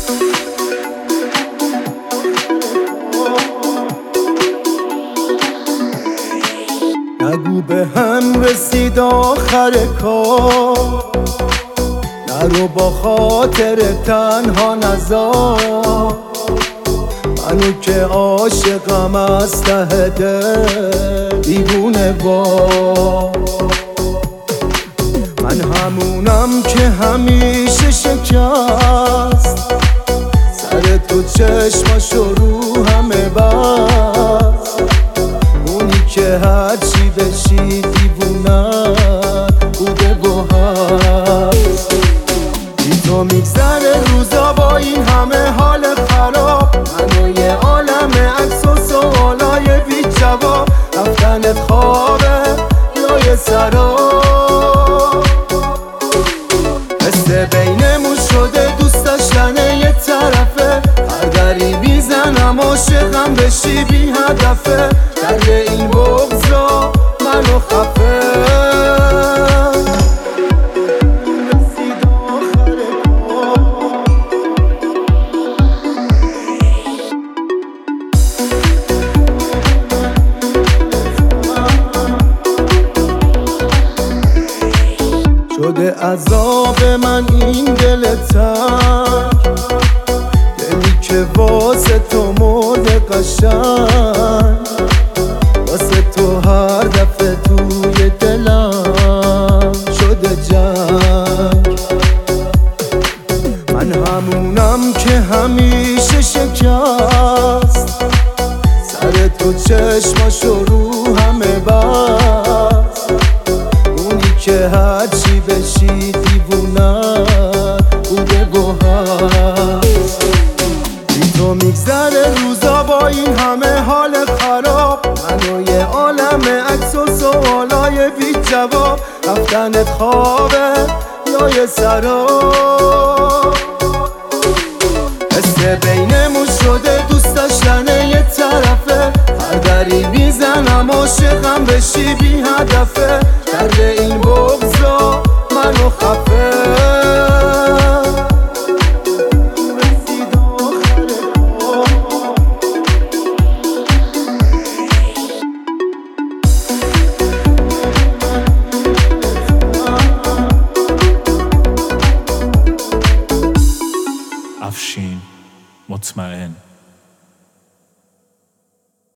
نگو به هم رسید آخر کار، نرو با خاطر تنها نذار منو که عاشقم از ته دل دیوونه با من همونم که همیشه شکست سر تو چشماشو رو همه بست اونی که هرچی بشی دیوونت بوده و هست بی تو میگذره روزا با این همه حال خراب منو یه عالم عکس و سوالای بی جواب رفتنت خوابه یا یه سراب مثل بینمون شده دوست داشتن یه طرفه هر دری میزنم عاشقم بشی بی هدفه درد این بغضا منو خفه شده عذاب من این دل تنگ دلی که واسه تو مرده قشنگ واسه تو هر دفعه توی دلم شده جنگ من همونم که همیشه شکست سر تو چشماشو رو همه بست اونی که هرچی بشی دیوونت بوده و هست بی تو میگذره روزا با این همه حال خراب منو یه عالم عکس و سوالای بی جواب رفتنت خوابه یا یه سراب مثل بینمون شده دوست داشتن یه طرفه هر دری میزنم عاشقم بشی بی هدفه درد